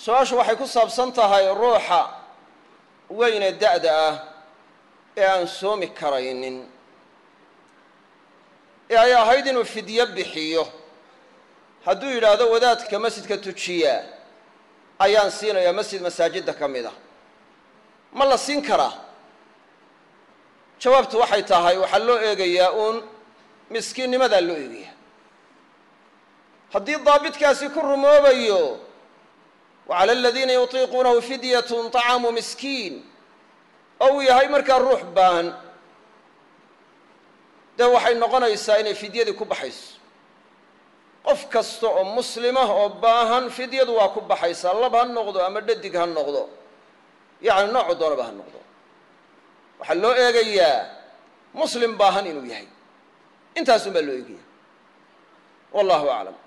su-aashu waxay ku saabsan tahay ruuxa weyne da'da ah ee aan soomi karaynin ee ay ahayd inuu fidyo bixiyo hadduu yidhaahdo wadaadka masjidka tujiya ayaan siinayaa masjid masaajidda ka mid ah ma la siin karaa jawaabtu waxay tahay waxaa loo eegayaa uun miskiinnimadaa loo eegayaa haddii daabitkaasi ku rumoobayo وعلى الذين يطيقونه فدية طعام مسكين أو yahay markaa ruux baahan dee waxay noqonaysaa inay fidyadii ku baxayso qof kasta oo muslimah oo baahan fidyadu waa ku baxaysaa lab ha noqdo ama dhadig ha noqdo yacni noocu doonaba ha noqdo waxaa loo eegayaa muslim baahan inuu yahay intaasun baa loo eegaya wallahu aclam